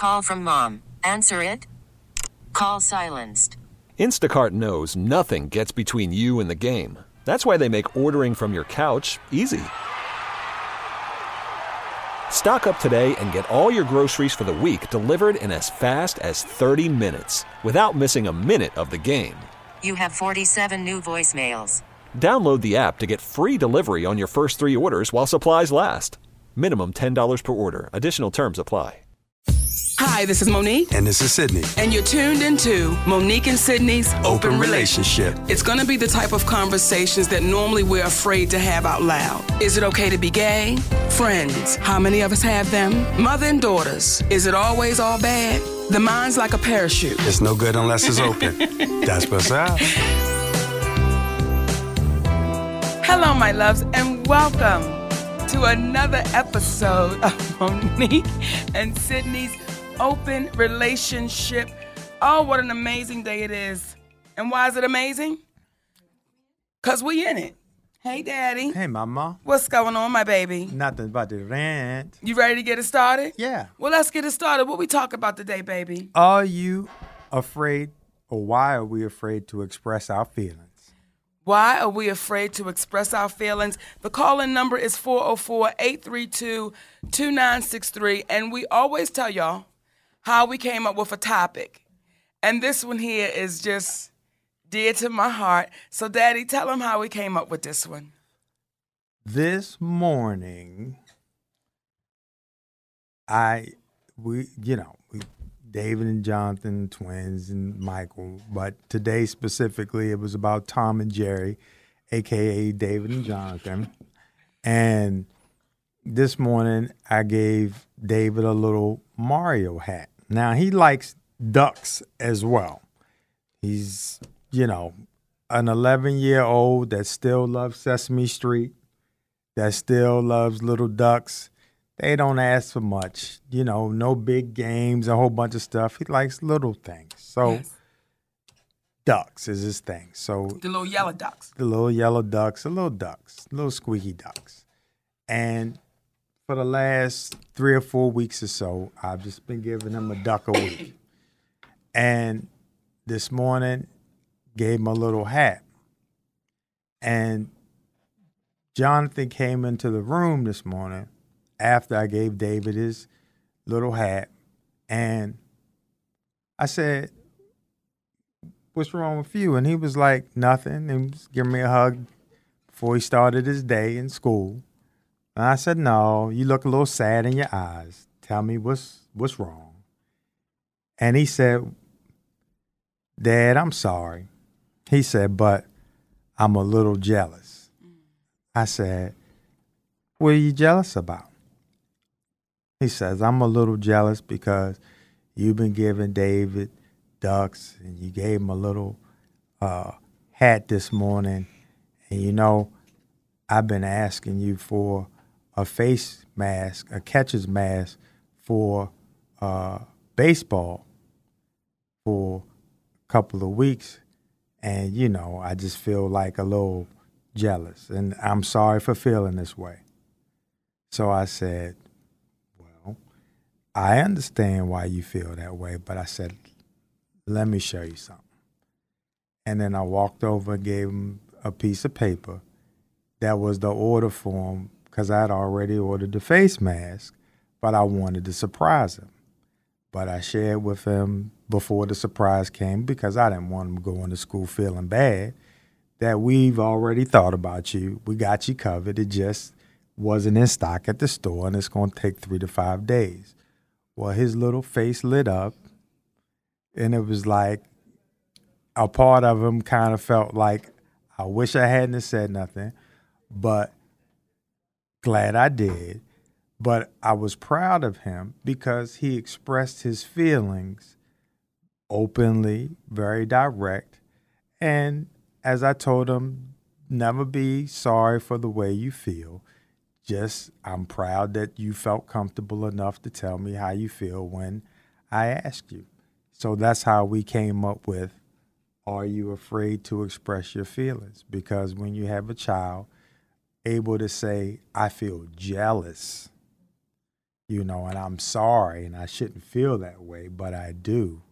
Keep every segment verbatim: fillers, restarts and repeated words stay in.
Call from mom. Answer it. Call silenced. Instacart knows nothing gets between you and the game. That's why they make ordering from your couch easy. Stock up today and get all your groceries for the week delivered in as fast as thirty minutes without missing a minute of the game. You have forty-seven new voicemails. Download the app to get free delivery on your first three orders while supplies last. Minimum ten dollars per order. Additional terms apply. Hi, this is Monique. And this is Sydney. And you're tuned into Monique and Sydney's Open, Open Relationship. Relationship. It's going to be the type of conversations that normally we're afraid to have out loud. Is it okay to be gay? Friends. How many of us have them? Mother and daughters. Is it always all bad? The mind's like a parachute. It's no good unless it's open. That's what's up. Hello, my loves, and welcome to another episode of Monique and Sydney's Open Relationship. Oh, what an amazing day it is. And why is it amazing? Because we in it. Hey, Daddy. Hey, Mama. What's going on, my baby? Nothing but the rant. You ready to get it started? Yeah. Well, let's get it started. What we talk about today, baby? Are you afraid, or why are we afraid to express our feelings? Why are we afraid to express our feelings? The call-in number is four oh four, eight three two, two nine six three. And we always tell y'all how we came up with a topic. And this one here is just dear to my heart. So, Daddy, tell them how we came up with this one. This morning, I, we, you know, we, David and Jonathan, twins, and Michael. But today specifically, it was about Tom and Jerry, a k a. David and Jonathan. And this morning, I gave David a little Mario hat. Now, he likes ducks as well. He's, you know, an eleven-year-old that still loves Sesame Street, that still loves little ducks. They don't ask for much, you know, no big games, a whole bunch of stuff. He likes little things. So Yes. Ducks is his thing. So The little yellow ducks. the little yellow ducks, the little ducks, little squeaky ducks. And for the last three or four weeks or so, I've just been giving him a duck a week. And this morning, gave him a little hat. And Jonathan came into the room this morning after I gave David his little hat. And I said, what's wrong with you? And he was like, nothing. And he was giving me a hug before he started his day in school. And I said, no, you look a little sad in your eyes. Tell me what's what's wrong. And he said, Dad, I'm sorry. He said, but I'm a little jealous. I said, what are you jealous about? He says, I'm a little jealous because you've been giving David ducks and you gave him a little uh, hat this morning. And, you know, I've been asking you for a face mask, a catcher's mask for uh, baseball for a couple of weeks. And, you know, I just feel like a little jealous. And I'm sorry for feeling this way. So I said, well, I understand why you feel that way. But I said, let me show you something. And then I walked over and gave him a piece of paper that was the order form, because I had already ordered the face mask, but I wanted to surprise him. But I shared with him before the surprise came, because I didn't want him going to school feeling bad, that we've already thought about you. We got you covered. It just wasn't in stock at the store, and it's going to take three to five days. Well, his little face lit up, and it was like a part of him kind of felt like, I wish I hadn't have said nothing, but glad I did. But I was proud of him because he expressed his feelings openly, very direct. And as I told him, never be sorry for the way you feel. Just, I'm proud that you felt comfortable enough to tell me how you feel when I asked you. So that's how we came up with, are you afraid to express your feelings? Because when you have a child able to say, I feel jealous, you know, and I'm sorry, and I shouldn't feel that way, but I do.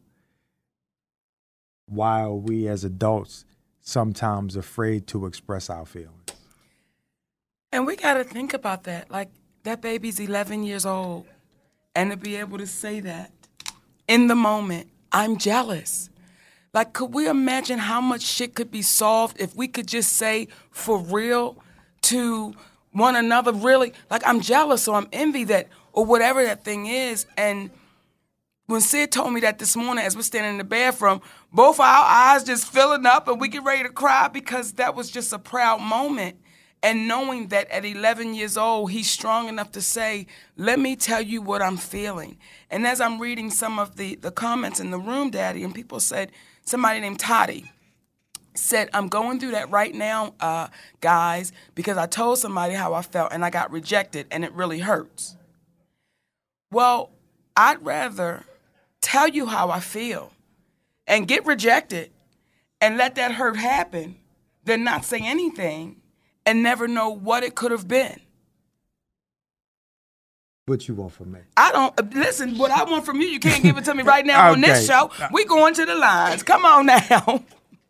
Why are we as adults sometimes afraid to express our feelings? And we got to think about that. Like, that baby's eleven years old, and to be able to say that in the moment, I'm jealous. Like, could we imagine how much shit could be solved if we could just say for real to one another, really, like, I'm jealous or I'm envy that, or whatever that thing is. And when Sid told me that this morning as we're standing in the bathroom, both our eyes just filling up and we get ready to cry because that was just a proud moment. And knowing that at eleven years old, he's strong enough to say, let me tell you what I'm feeling. And as I'm reading some of the, the comments in the room, Daddy, and people said, somebody named Toddy said, I'm going through that right now, uh, guys, because I told somebody how I felt and I got rejected and it really hurts. Well, I'd rather tell you how I feel and get rejected and let that hurt happen than not say anything and never know what it could have been. What you want from me? I don't, listen, what I want from you, you can't give it to me right now on this show. We going to the lines. Come on now.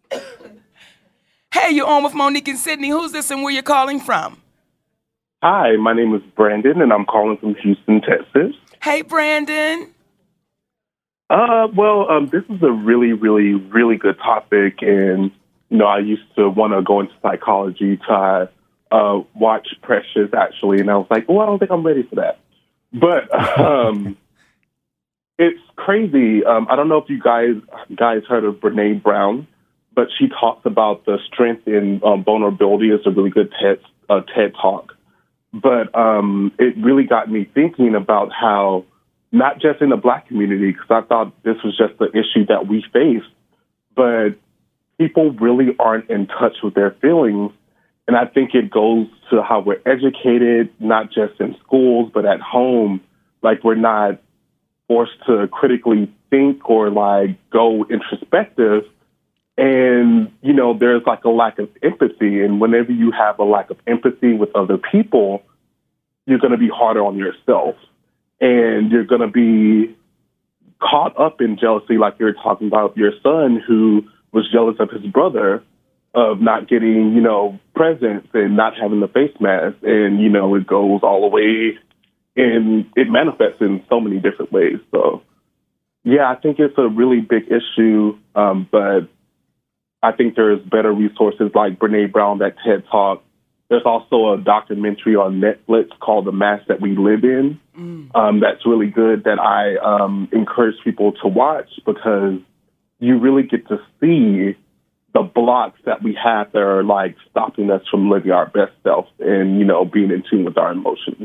Hey, you're on with Monique and Sydney. Who's this and where you're calling from? Hi, my name is Brandon, and I'm calling from Houston, Texas. Hey, Brandon. Uh, well, um, this is a really, really, really good topic, and, you know, I used to want to go into psychology to uh, watch Precious, actually, and I was like, well, I don't think I'm ready for that. But um, it's crazy. Um, I don't know if you guys guys heard of Brené Brown, but she talks about the strength in um, vulnerability. It's a really good TED, uh, TED Talk. But um, it really got me thinking about how, not just in the Black community, because I thought this was just the issue that we faced, but people really aren't in touch with their feelings. And I think it goes to how we're educated, not just in schools, but at home. Like, we're not forced to critically think or, like, go introspective. And, you know, there's, like, a lack of empathy. And whenever you have a lack of empathy with other people, you're going to be harder on yourself. And you're going to be caught up in jealousy, like you were talking about your son who was jealous of his brother, of not getting, you know, presents and not having the face mask. And, you know, it goes all the way and it manifests in so many different ways. So, yeah, I think it's a really big issue. Um, but I think there's better resources like Brené Brown, that TED Talk. There's also a documentary on Netflix called The Mask That We Live In. Mm. Um, that's really good that I um, encourage people to watch because you really get to see the blocks that we have that are, like, stopping us from living our best self and, you know, being in tune with our emotions.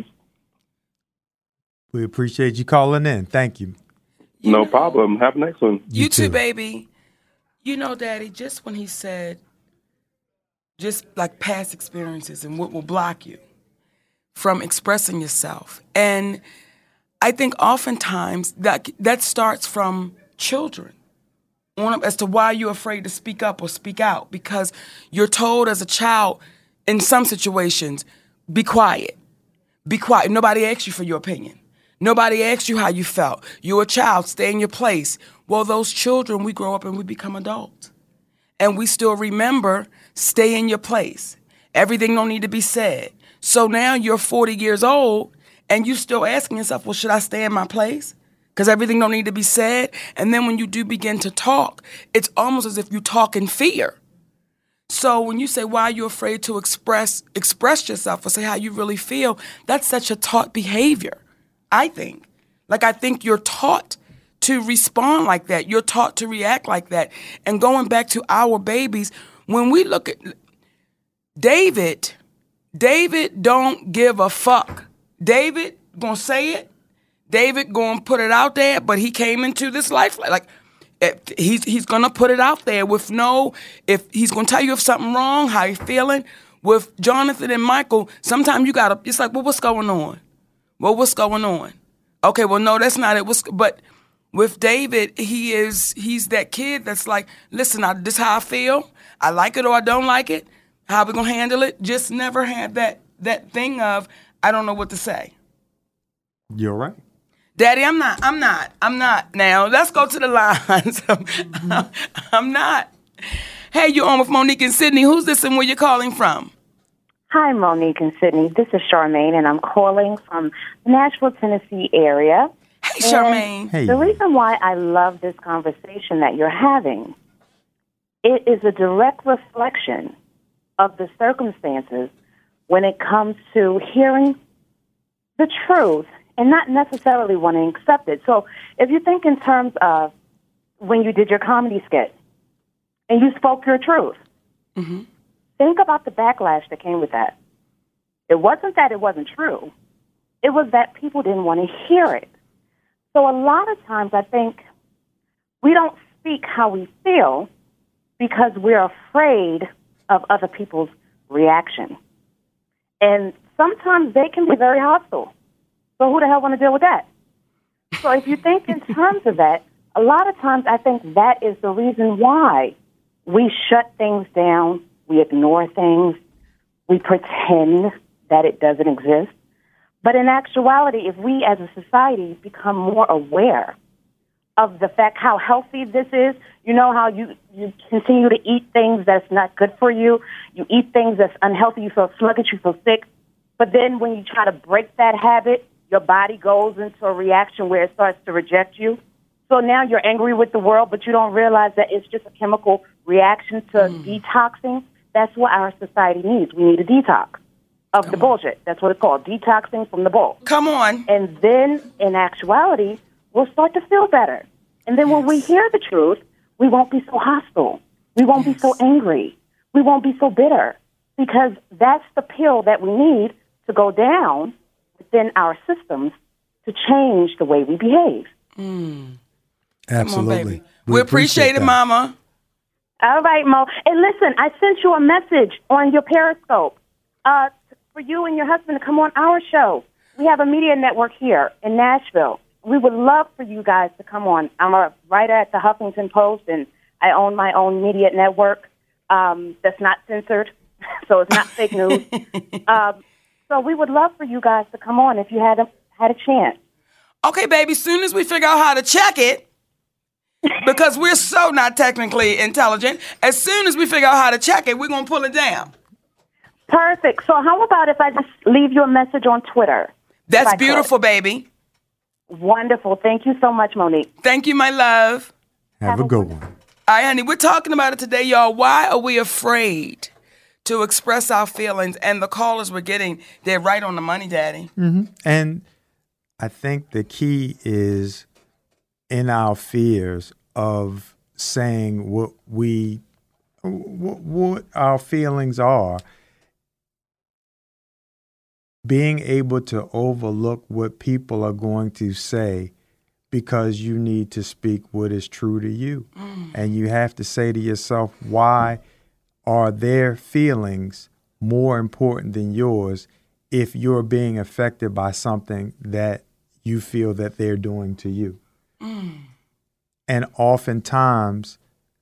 We appreciate you calling in. Thank you. you no know, problem. Have a nice one. You, you too, too, baby. You know, Daddy, just when he said, just like past experiences and what will block you from expressing yourself. And I think oftentimes that that starts from children. As to why you're afraid to speak up or speak out, because you're told as a child in some situations, be quiet, be quiet. Nobody asked you for your opinion. Nobody asked you how you felt. You're a child, stay in your place. Well, those children, we grow up and we become adults. And we still remember, stay in your place. Everything don't need to be said. So now you're forty years old and you're still asking yourself, well, should I stay in my place? Because everything don't need to be said. And then when you do begin to talk, it's almost as if you talk in fear. So when you say, why are you afraid to express express yourself or say how you really feel, that's such a taught behavior, I think. Like, I think you're taught to respond like that. You're taught to react like that. And going back to our babies, when we look at David, David don't give a fuck. David gonna say it. David going to put it out there, but he came into this life like he's he's going to put it out there with no, if he's going to tell you if something wrong, how you feeling. With Jonathan and Michael, sometimes you got to, it's like, well, what's going on? Well, what's going on? Okay, well, no, that's not it. What's, but with David, he is, he's that kid that's like, listen, I, this is how I feel. I like it or I don't like it. How we going to handle it? Just never had that that thing of, I don't know what to say. You're right. Daddy, I'm not. I'm not. I'm not. Now, let's go to the lines. I'm, I'm not. Hey, you're on with Monique and Sydney. Who's this and where you're calling from? Hi, Monique and Sydney. This is Charmaine, and I'm calling from the Nashville, Tennessee area. Hey, Charmaine. Hey. The reason why I love this conversation that you're having, it is a direct reflection of the circumstances when it comes to hearing the truth and not necessarily wanting to accept it. So if you think in terms of when you did your comedy skit and you spoke your truth, Mm-hmm. think about the backlash that came with that. It wasn't that it wasn't true. It was that people didn't want to hear it. So a lot of times I think we don't speak how we feel because we're afraid of other people's reaction. And sometimes they can be very hostile. So who the hell want to deal with that? So if you think in terms of that, a lot of times I think that is the reason why we shut things down, we ignore things, we pretend that it doesn't exist. But in actuality, if we as a society become more aware of the fact how healthy this is, you know how you, you continue to eat things that's not good for you, you eat things that's unhealthy, you feel sluggish, you feel sick, but then when you try to break that habit, your body goes into a reaction where it starts to reject you. So now you're angry with the world, but you don't realize that it's just a chemical reaction to mm. detoxing. That's what our society needs. We need a detox of Come the bullshit. That's what it's called, detoxing from the bull. Come on. And then, in actuality, we'll start to feel better. And then yes. when we hear the truth, we won't be so hostile. We won't yes. be so angry. We won't be so bitter. Because that's the pill that we need to go down within our systems to change the way we behave. Mm. Absolutely. On, baby. We, we appreciate, appreciate it, Mama. All right, Mo. And listen, I sent you a message on your Periscope uh, for you and your husband to come on our show. We have a media network here in Nashville. We would love for you guys to come on. I'm a writer at the Huffington Post, and I own my own media network um, that's not censored, so it's not fake news. um, so we would love for you guys to come on if you had a, had a chance. Okay, baby, as soon as we figure out how to check it, because we're so not technically intelligent, as soon as we figure out how to check it, we're going to pull it down. Perfect. So how about if I just leave you a message on Twitter? That's beautiful, baby. Wonderful. Thank you so much, Monique. Thank you, my love. Have, Have a good one. All right, honey, we're talking about it today, y'all. Why are we afraid to express our feelings? And the callers we're getting, they're right on the money, Daddy. Mm-hmm. And I think the key is in our fears of saying what we, what, what our feelings are, being able to overlook what people are going to say because you need to speak what is true to you. Mm. And you have to say to yourself, why are their feelings more important than yours if you're being affected by something that you feel that they're doing to you? Mm. And oftentimes,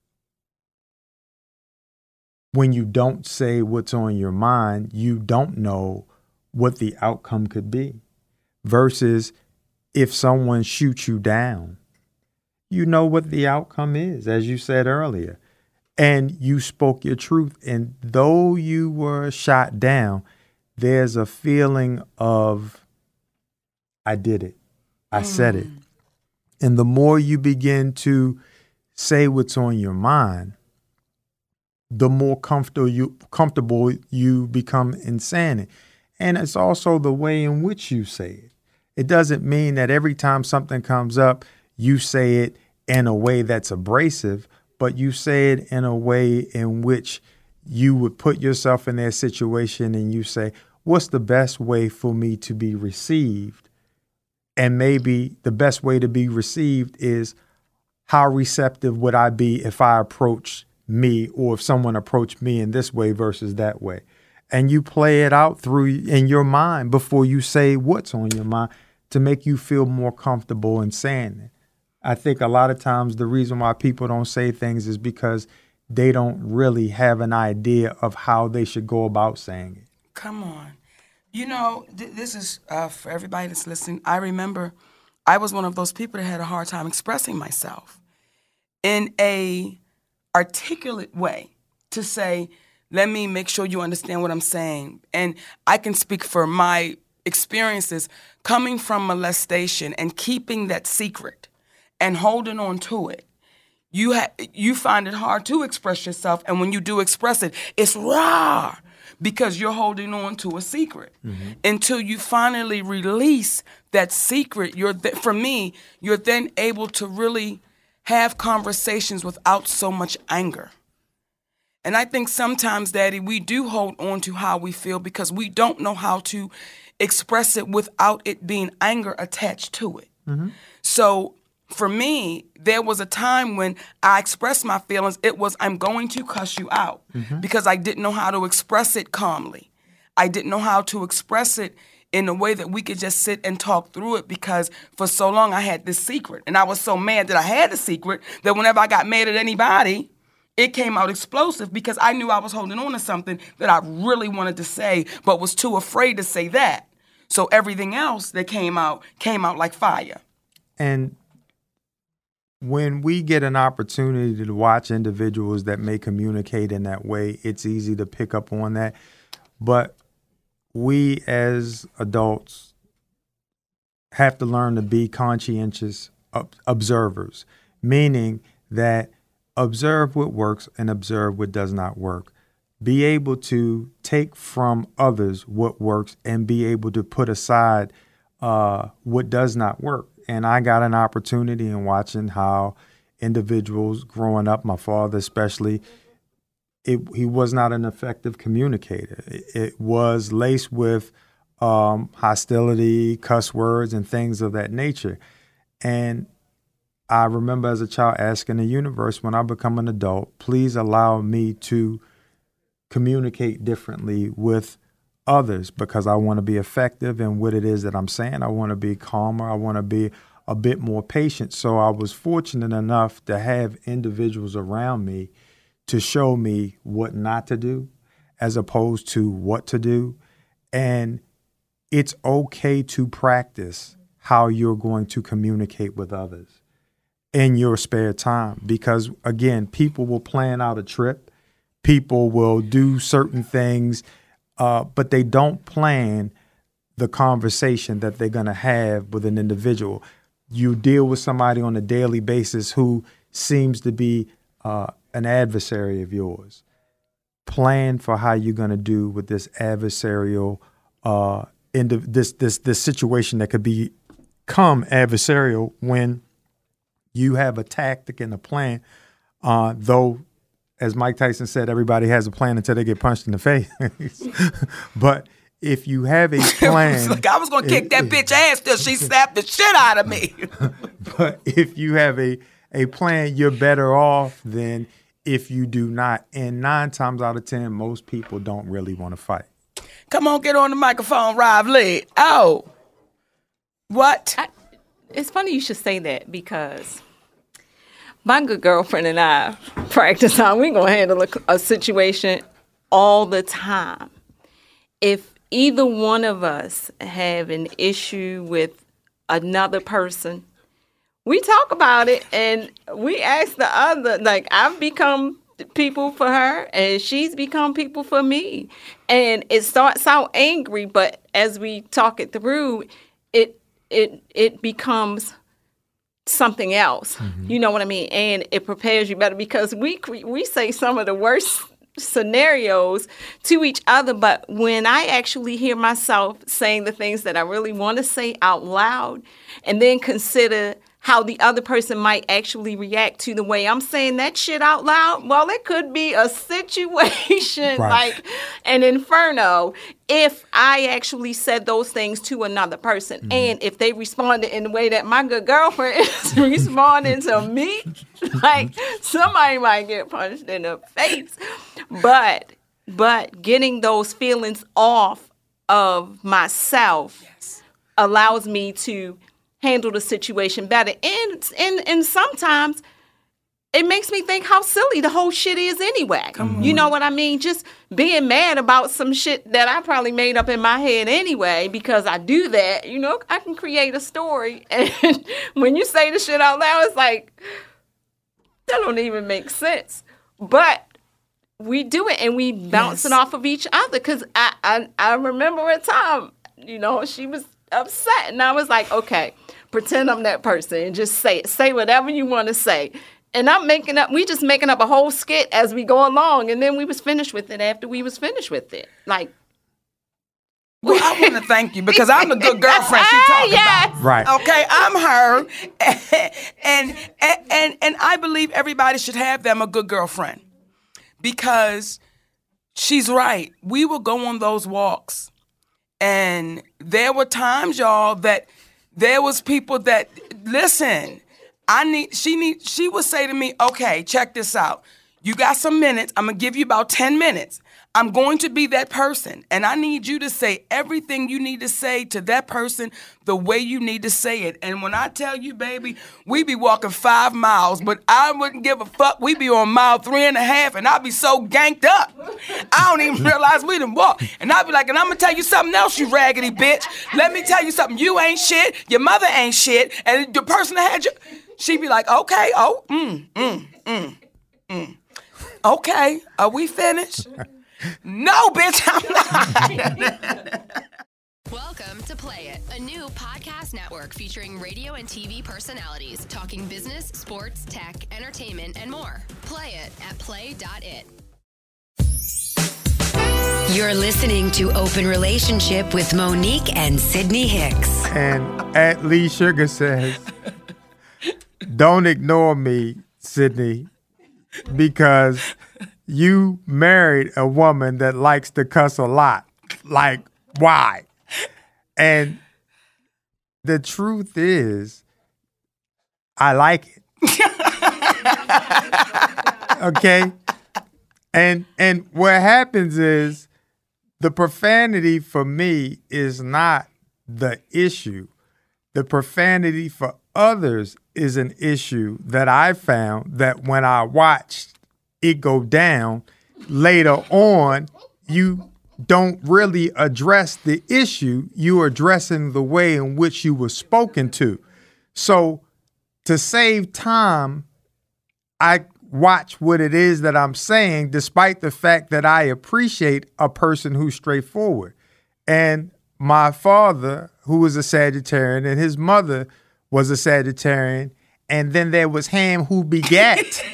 when you don't say what's on your mind, you don't know what the outcome could be. Versus if someone shoots you down, you know what the outcome is, as you said earlier. And you spoke your truth. And though you were shot down, there's a feeling of, I did it. I mm. said it. And the more you begin to say what's on your mind, the more comfortable you comfortable you become in saying it. And it's also the way in which you say it. It doesn't mean that every time something comes up, you say it in a way that's abrasive, but you say it in a way in which you would put yourself in their situation and you say, what's the best way for me to be received? And maybe the best way to be received is, how receptive would I be if I approach me, or if someone approached me in this way versus that way? And you play it out through in your mind before you say what's on your mind to make you feel more comfortable in saying it. I think a lot of times the reason why people don't say things is because they don't really have an idea of how they should go about saying it. Come on. You know, th- this is uh, for everybody that's listening. I remember I was one of those people that had a hard time expressing myself in a articulate way to say, let me make sure you understand what I'm saying. And I can speak for my experiences coming from molestation and keeping that secret and holding on to it. You ha- you find it hard to express yourself, and when you do express it, it's raw because you're holding on to a secret. Mm-hmm. Until you finally release that secret, you're th- for me, you're then able to really have conversations without so much anger. And I think sometimes, Daddy, we do hold on to how we feel because we don't know how to express it without it being anger attached to it. Mm-hmm. So for me, there was a time when I expressed my feelings. It was, I'm going to cuss you out mm-hmm. because I didn't know how to express it calmly. I didn't know how to express it in a way that we could just sit and talk through it because for so long I had this secret. And I was so mad that I had the secret that whenever I got mad at anybody, it came out explosive because I knew I was holding on to something that I really wanted to say but was too afraid to say that. So everything else that came out came out like fire. And when we get an opportunity to watch individuals that may communicate in that way, it's easy to pick up on that. But we as adults have to learn to be conscientious observers, meaning that observe what works and observe what does not work. Be able to take from others what works and be able to put aside uh, what does not work. And I got an opportunity in watching how individuals growing up, my father especially, it, he was not an effective communicator. It, it was laced with um, hostility, cuss words, and things of that nature. And I remember as a child asking the universe, when I become an adult, please allow me to communicate differently with others because I want to be effective in what it is that I'm saying. I want to be calmer. I want to be a bit more patient. So I was fortunate enough to have individuals around me to show me what not to do as opposed to what to do. And it's okay to practice how you're going to communicate with others in your spare time because, again, people will plan out a trip. People will do certain things, uh, but they don't plan the conversation that they're going to have with an individual. You deal with somebody on a daily basis who seems to be uh, an adversary of yours. Plan for how you're going to do with this adversarial, uh, indiv- this this this situation that could become adversarial when you have a tactic and a plan, uh, though, as Mike Tyson said, everybody has a plan until they get punched in the face. But if you have a plan... Like I was going to kick that bitch ass till she slapped the shit out of me. But if you have a, a plan, you're better off than if you do not. And nine times out of ten, most people don't really want to fight. Come on, get on the microphone, Rob Lee. Oh. What? I, it's funny you should say that because... my good girlfriend and I practice how we're going to handle a, a situation all the time. If either one of us have an issue with another person, we talk about it and we ask the other, like I've become people for her and she's become people for me. And it starts out angry, but as we talk it through, it it it becomes something else. Mm-hmm. You know what I mean? And it prepares you better because we we say some of the worst scenarios to each other. But when I actually hear myself saying the things that I really want to say out loud and then consider how the other person might actually react to the way I'm saying that shit out loud, well, it could be a situation right. like an inferno if I actually said those things to another person. Mm-hmm. And if they responded in the way that my good girlfriend is responding to me, like somebody might get punched in the face. But but getting those feelings off of myself yes. allows me to handle the situation better. And, and and sometimes it makes me think how silly the whole shit is anyway. You know what I mean? Just being mad about some shit that I probably made up in my head anyway, because I do that, you know, I can create a story. And when you say the shit out loud, it's like, that don't even make sense. But we do it, and we bouncing yes. off of each other. Because I, I, I remember a time, you know, she was upset. And I was like, okay, pretend I'm that person and just say it. Say whatever you want to say. And I'm making up, we just making up a whole skit as we go along. And then we was finished with it after we was finished with it. Like, well, I want to thank you because I'm the good girlfriend she talking yes. about. Right. Okay, I'm her. And, and, and, and I believe everybody should have them a good girlfriend because she's right. We will go on those walks. And there were times, y'all, that there was people that, listen, I need, she need, she would say to me, okay, check this out. You got some minutes. I'm going to give you about ten minutes. I'm going to be that person. And I need you to say everything you need to say to that person the way you need to say it. And when I tell you, baby, we be walking five miles, but I wouldn't give a fuck. We be on mile three and a half, and I'd be so ganked up. I don't even realize we done walk. And I'd be like, and I'm going to tell you something else, you raggedy bitch. Let me tell you something. You ain't shit. Your mother ain't shit. And the person that had you, she'd be like, okay, oh, mm, mm, mm, mm. Okay, are we finished? No, bitch, I'm not. Welcome to Play It, a new podcast network featuring radio and T V personalities talking business, sports, tech, entertainment, and more. Play it at play dot it. You're listening to Open Relationship with Monique and Sydney Hicks. And at Lee Sugar says, don't ignore me, Sydney, because you married a woman that likes to cuss a lot. Like, why? And the truth is, I like it. Okay? And and what happens is the profanity for me is not the issue. The profanity for others is an issue that I found that when I watched it go down, later on, you don't really address the issue. You're addressing the way in which you were spoken to. So to save time, I watch what it is that I'm saying, despite the fact that I appreciate a person who's straightforward. And my father, who was a Sagittarian, and his mother was a Sagittarian, and then there was Ham, who begat.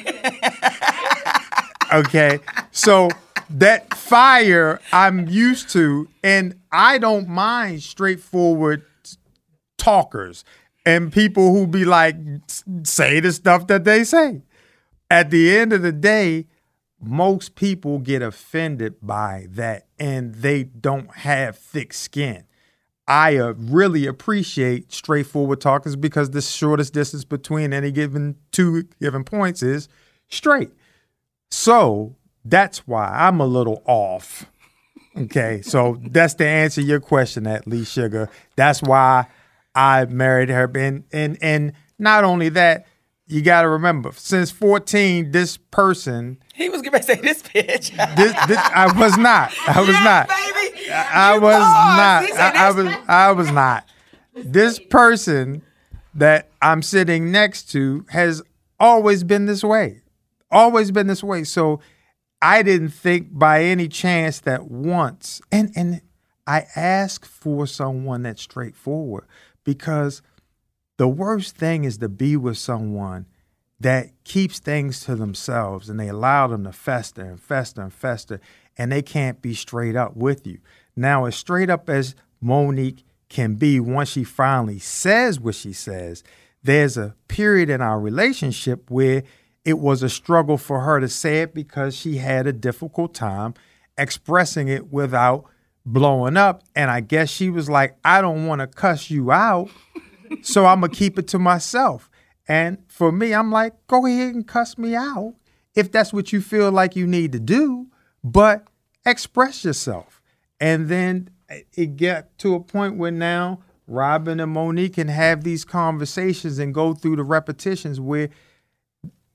Okay, so that fire I'm used to, and I don't mind straightforward talkers and people who be like, say the stuff that they say. At the end of the day, most people get offended by that, and they don't have thick skin. I uh, really appreciate straightforward talkers because the shortest distance between any given two given points is straight. So that's why I'm a little off. Okay, so that's to answer your question, at Lee Sugar. That's why I married her. And and and not only that, you got to remember, since fourteen, this person. He was going to say this bitch. this, this, I was not. I was yes, not. Baby. I, I was not. I, I was. I was not. This person that I'm sitting next to has always been this way. Always been this way. So I didn't think by any chance that once, and, and I ask for someone that's straightforward, because the worst thing is to be with someone that keeps things to themselves and they allow them to fester and fester and fester, and they can't be straight up with you. Now, as straight up as Monique can be once she finally says what she says, there's a period in our relationship where it was a struggle for her to say it because she had a difficult time expressing it without blowing up. And I guess she was like, I don't want to cuss you out, so I'm going to keep it to myself. And for me, I'm like, go ahead and cuss me out if that's what you feel like you need to do, but express yourself. And then it got to a point where now Robin and Monique can have these conversations and go through the repetitions where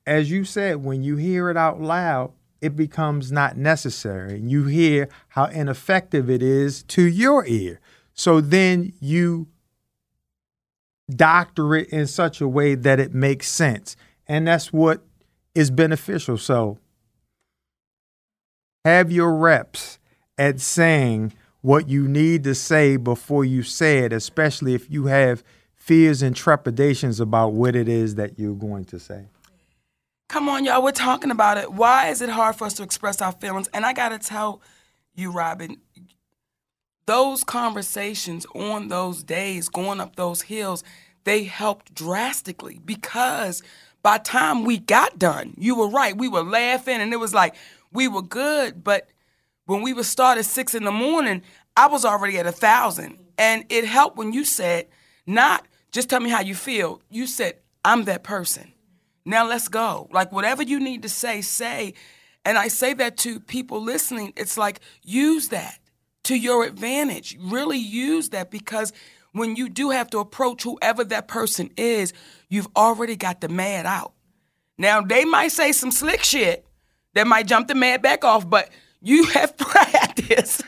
as you said, when you hear it out loud, it becomes not necessary. You hear how ineffective it is to your ear. So then you doctor it in such a way that it makes sense. And that's what is beneficial. So have your reps at saying what you need to say before you say it, especially if you have fears and trepidations about what it is that you're going to say. Come on, y'all. We're talking about it. Why is it hard for us to express our feelings? And I got to tell you, Robin, those conversations on those days, going up those hills, they helped drastically because by the time we got done, you were right. We were laughing and it was like we were good. But when we would start at six in the morning, I was already at a thousand. And it helped when you said, not just tell me how you feel. You said, I'm that person. Now let's go. Like whatever you need to say, say. And I say that to people listening. It's like use that to your advantage. Really use that because when you do have to approach whoever that person is, you've already got the mad out. Now they might say some slick shit that might jump the mad back off, but you have practiced.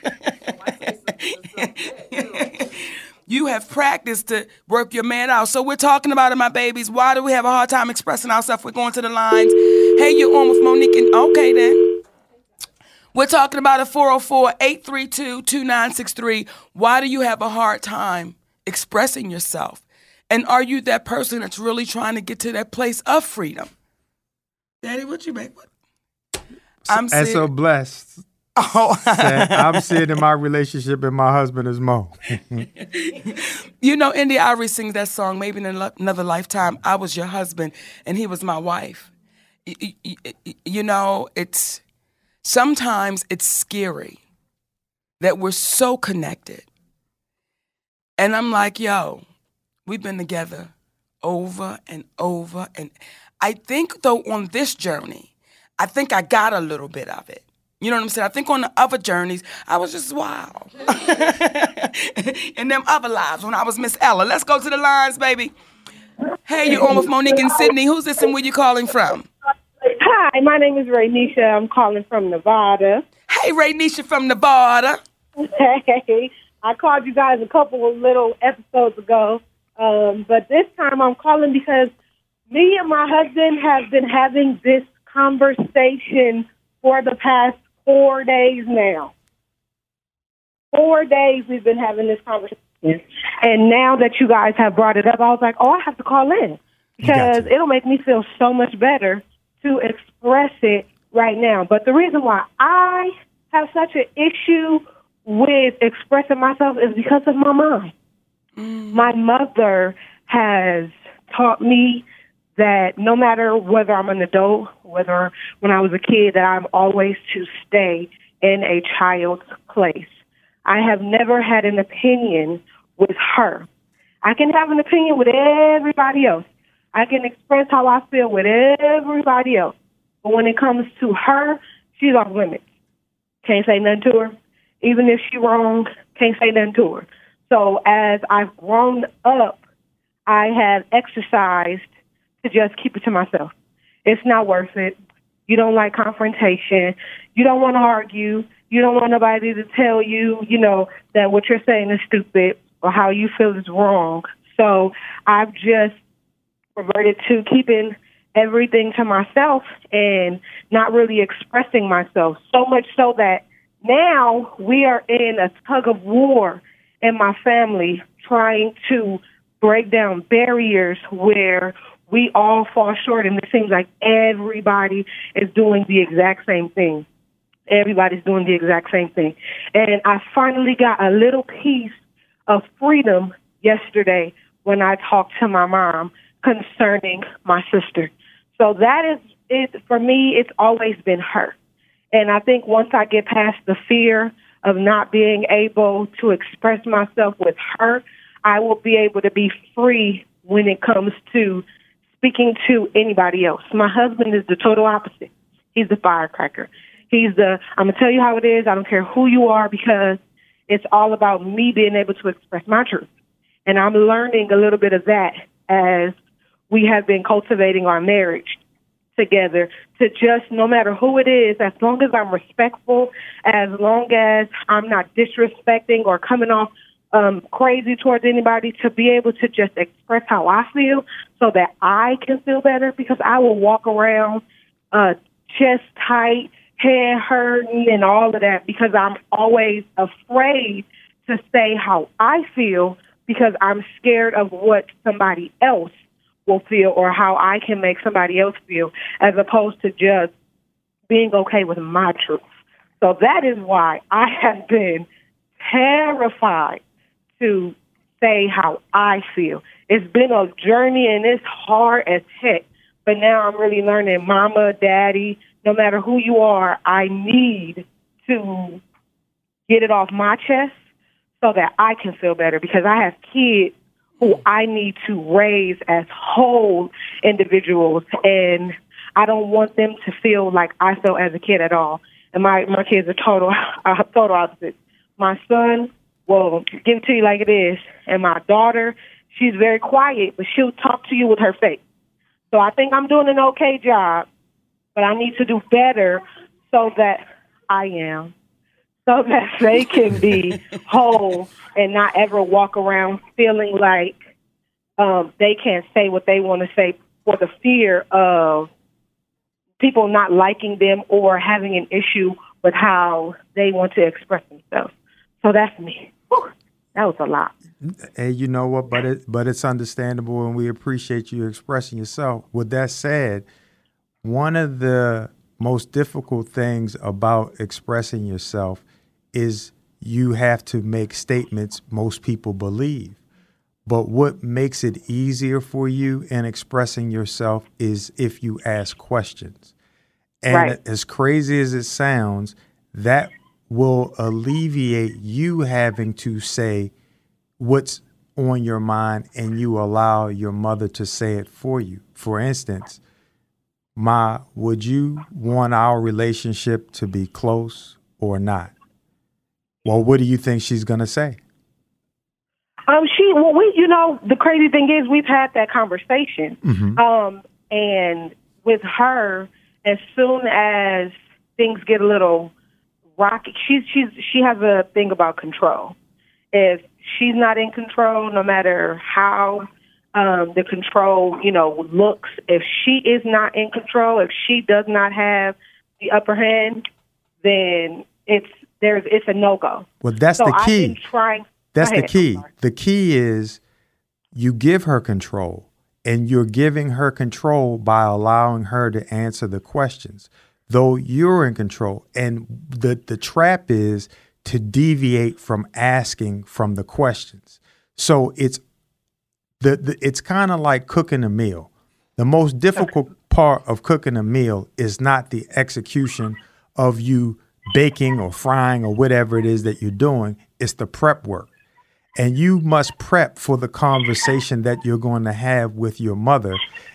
You have practiced to work your man out. So we're talking about it, my babies. Why do we have a hard time expressing ourselves? We're going to the lines. Hey, you're on with Monique. And okay, then. We're talking about a four oh four, eight three two, two nine six three. Why do you have a hard time expressing yourself? And are you that person that's really trying to get to that place of freedom? Daddy, what you make? What? I'm and so blessed. Oh, I'm seeing in my relationship and my husband is Mo. You know, Indy Irie sings that song, maybe in another lifetime, I was your husband and he was my wife. You know, it's sometimes it's scary that we're so connected. And I'm like, yo, we've been together over and over. And I think, though, on this journey, I think I got a little bit of it. You know what I'm saying? I think on the other journeys, I was just wow. In them other lives when I was Miss Ella. Let's go to the lines, baby. Hey, you're on with Monique and Sydney. Who's this and where you calling from? Hi, my name is Raynisha. I'm calling from Nevada. Hey, Raynisha from Nevada. Hey, I called you guys a couple of little episodes ago, um, but this time I'm calling because me and my husband have been having this conversation for the past four days now. Four days we've been having this conversation. And now that you guys have brought it up, I was like, oh, I have to call in because it'll make me feel so much better to express it right now. But the reason why I have such an issue with expressing myself is because of my mom. Mm. My mother has taught me that no matter whether I'm an adult, whether when I was a kid, that I'm always to stay in a child's place. I have never had an opinion with her. I can have an opinion with everybody else. I can express how I feel with everybody else. But when it comes to her, she's off limits. Can't say nothing to her. Even if she's wrong, can't say nothing to her. So as I've grown up, I have exercised to just keep it to myself. It's not worth it. You don't like confrontation. You don't want to argue. You don't want nobody to tell you, you know, that what you're saying is stupid or how you feel is wrong. So I've just reverted to keeping everything to myself and not really expressing myself, so much so that now we are in a tug of war in my family trying to break down barriers where we all fall short, and it seems like everybody is doing the exact same thing. Everybody's doing the exact same thing. And I finally got a little piece of freedom yesterday when I talked to my mom concerning my sister. So that is, it for me, it's always been her. And I think once I get past the fear of not being able to express myself with her, I will be able to be free when it comes to speaking to anybody else. My husband is the total opposite. He's the firecracker. He's the, I'm going to tell you how it is. I don't care who you are, because it's all about me being able to express my truth. And I'm learning a little bit of that as we have been cultivating our marriage together to just, no matter who it is, as long as I'm respectful, as long as I'm not disrespecting or coming off um, crazy towards anybody, to be able to just express how I feel so that I can feel better, because I will walk around uh, chest tight, head hurting, and all of that, because I'm always afraid to say how I feel, because I'm scared of what somebody else will feel or how I can make somebody else feel, as opposed to just being okay with my truth. So that is why I have been terrified to say how I feel. It's been a journey and it's hard as heck, but now I'm really learning, mama, daddy, no matter who you are, I need to get it off my chest so that I can feel better, because I have kids who I need to raise as whole individuals, and I don't want them to feel like I felt as a kid at all. And my, my kids are total, uh, total opposite. My son will give it to you like it is, and my daughter, she's very quiet, but she'll talk to you with her face. So I think I'm doing an okay job, but I need to do better so that I am. So that they can be whole and not ever walk around feeling like um, they can't say what they want to say for the fear of people not liking them or having an issue with how they want to express themselves. So that's me. Whew, that was a lot. Hey, you know what? But it, but it's understandable, and we appreciate you expressing yourself. With that said, one of the most difficult things about expressing yourself is you have to make statements most people believe. But what makes it easier for you in expressing yourself is if you ask questions. And right. as crazy as it sounds, that will alleviate you having to say what's on your mind, and you allow your mother to say it for you. For instance, Ma, would you want our relationship to be close or not? Well, what do you think she's going to say? Um, she, well, we, you know, the crazy thing is we've had that conversation. Mm-hmm. Um, and with her, as soon as things get a little rocky, she's, she's, she has a thing about control. If she's not in control, no matter how um, the control, you know, looks, if she is not in control, if she does not have the upper hand, then it's, There's, it's a no-go. Well, that's so the key. I've been trying. That's the key. The key is you give her control, and you're giving her control by allowing her to answer the questions, though you're in control. And the, the trap is to deviate from asking from the questions. So it's the, the it's kind of like cooking a meal. The most difficult okay. part of cooking a meal is not the execution of you baking or frying or whatever it is that you're doing. It's the prep work. And you must prep for the conversation that you're going to have with your mother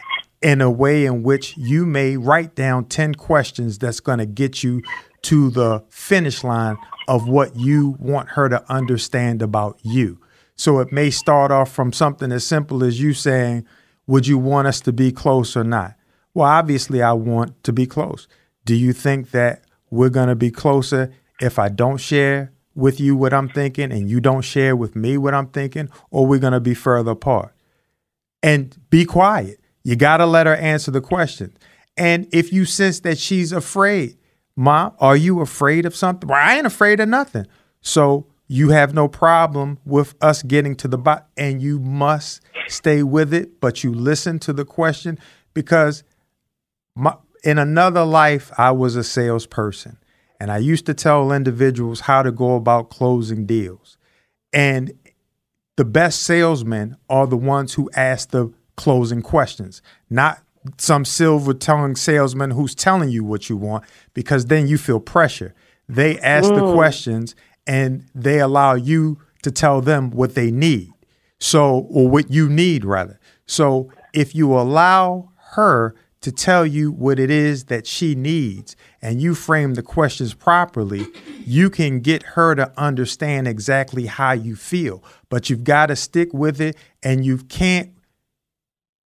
in a way in which you may write down ten questions that's going to get you to the finish line of what you want her to understand about you. So it may start off from something as simple as you saying, would you want us to be close or not? Well, obviously I want to be close. Do you think that we're going to be closer if I don't share with you what I'm thinking and you don't share with me what I'm thinking, or we're going to be further apart? And be quiet. You got to let her answer the question. And if you sense that she's afraid, Mom, are you afraid of something? Well, I ain't afraid of nothing. So you have no problem with us getting to the bottom, and you must stay with it, but you listen to the question, because my, in another life, I was a salesperson, and I used to tell individuals how to go about closing deals. And the best salesmen are the ones who ask the closing questions, not some silver-tongued salesman who's telling you what you want, because then you feel pressure. They ask mm. the questions, and they allow you to tell them what they need. So, or what you need, rather. So if you allow her to tell you what it is that she needs, and you frame the questions properly, you can get her to understand exactly how you feel. But you've got to stick with it, and you can't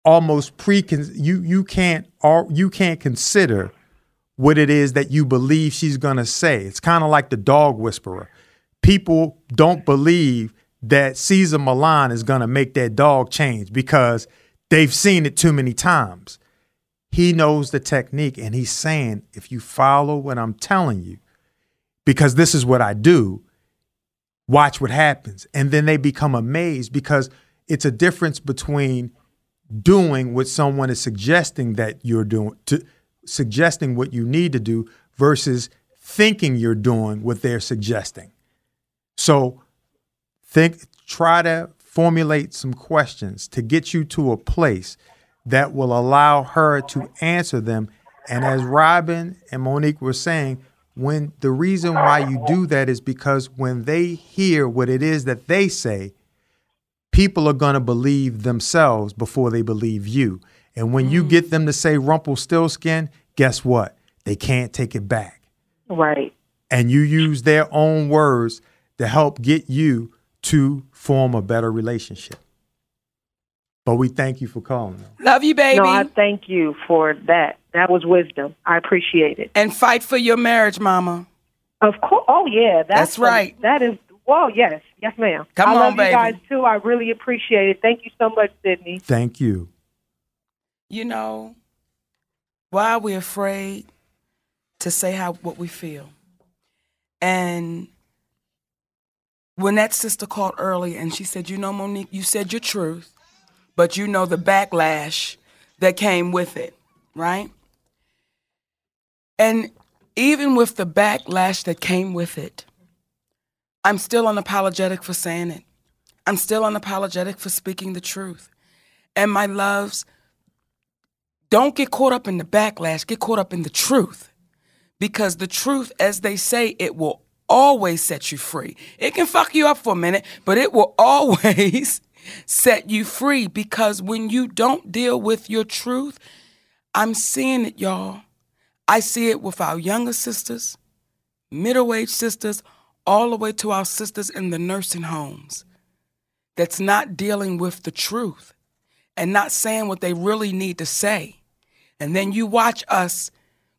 almost pre you you can't or you can't consider what it is that you believe she's gonna say. It's kind of like the dog whisperer. People don't believe that Cesar Millan is gonna make that dog change because they've seen it too many times. He knows the technique, and he's saying, if you follow what I'm telling you, because this is what I do, watch what happens. And then they become amazed, because it's a difference between doing what someone is suggesting that you're doing, to suggesting what you need to do, versus thinking you're doing what they're suggesting. So think, try to formulate some questions to get you to a place that will allow her to answer them. And as Robin and Monique were saying, when the reason why you do that is because when they hear what it is that they say, people are going to believe themselves before they believe you. And when you get them to say Rumpelstiltskin, guess what? They can't take it back. Right. And you use their own words to help get you to form a better relationship. But we thank you for calling. Love you, baby. No, I thank you for that. That was wisdom. I appreciate it. And fight for your marriage, Mama. Of course. Oh, yeah. That's, That's right. A, that is, well, yes. Yes, ma'am. Come I on, love baby. you guys, too. I really appreciate it. Thank you so much, Sydney. Thank you. You know, why are we afraid to say how what we feel? And when that sister called earlier and she said, you know, Monique, you said your truth, but you know the backlash that came with it, right? And even with the backlash that came with it, I'm still unapologetic for saying it. I'm still unapologetic for speaking the truth. And my loves, don't get caught up in the backlash, get caught up in the truth. Because the truth, as they say, it will always set you free. It can fuck you up for a minute, but it will always set you free. Because when you don't deal with your truth, I'm seeing it, y'all. I see it with our younger sisters, middle-aged sisters, all the way to our sisters in the nursing homes that's not dealing with the truth and not saying what they really need to say. And then you watch us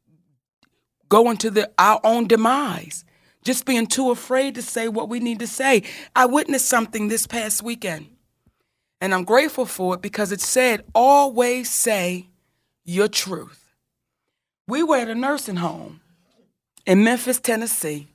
go into the, our own demise, just being too afraid to say what we need to say. I witnessed something this past weekend, and I'm grateful for it because it said, always say your truth. We were at a nursing home in Memphis, Tennessee,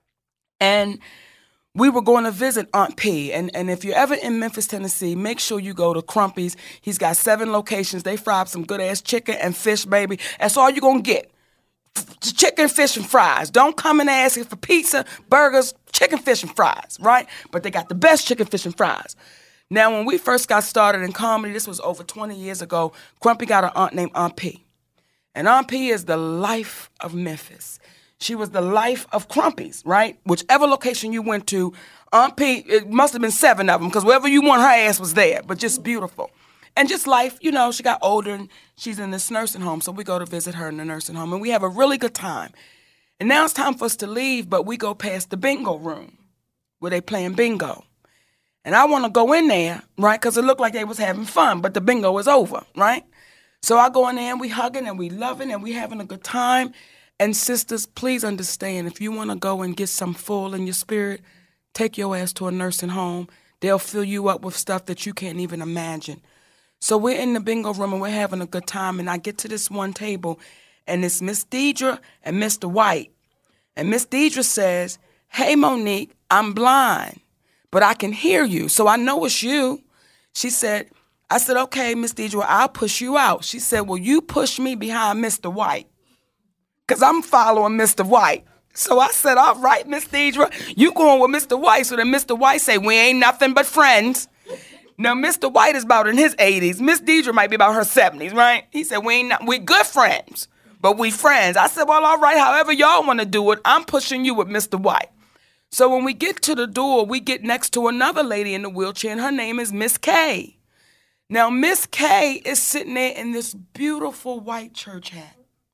and we were going to visit Aunt P. And, and if you're ever in Memphis, Tennessee, make sure you go to Crumpy's. He's got seven locations. They fry up some good-ass chicken and fish, baby. That's all you're going to get. Chicken, fish, and fries. Don't come and ask for pizza, burgers, chicken, fish, and fries, right? But they got the best chicken, fish, and fries. Now, when we first got started in comedy, this was over twenty years ago, Crumpy got an aunt named Aunt P. And Aunt P is the life of Memphis. She was the life of Crumpy's, right? Whichever location you went to, Aunt P, it must have been seven of them, because wherever you want, her ass was there, but just beautiful. And just life, you know, she got older and she's in this nursing home, so we go to visit her in the nursing home, and we have a really good time. And now it's time for us to leave, but we go past the bingo room where they playing bingo. And I want to go in there, right, because it looked like they was having fun, but the bingo is over, right? So I go in there and we hugging and we loving and we having a good time. And sisters, please understand, if you want to go and get some full in your spirit, take your ass to a nursing home. They'll fill you up with stuff that you can't even imagine. So we're in the bingo room and we're having a good time, and I get to this one table, and it's Miss Deidre and Mister White. And Miss Deidre says, hey, Monique, I'm blind, but I can hear you, so I know it's you. She said, I said, okay, Miss Deidre, I'll push you out. She said, well, you push me behind Mister White, because I'm following Mister White. So I said, all right, Miss Deidre, you going with Mister White. So then Mister White say, we ain't nothing but friends. Now, Mister White is about in his eighties. Miss Deidre might be about her seventies, right? He said, we ain't not, we good friends, but we friends. I said, well, all right, however y'all want to do it, I'm pushing you with Mister White. So when we get to the door, we get next to another lady in the wheelchair, and her name is Miss K. Now, Miss K is sitting there in this beautiful white church hat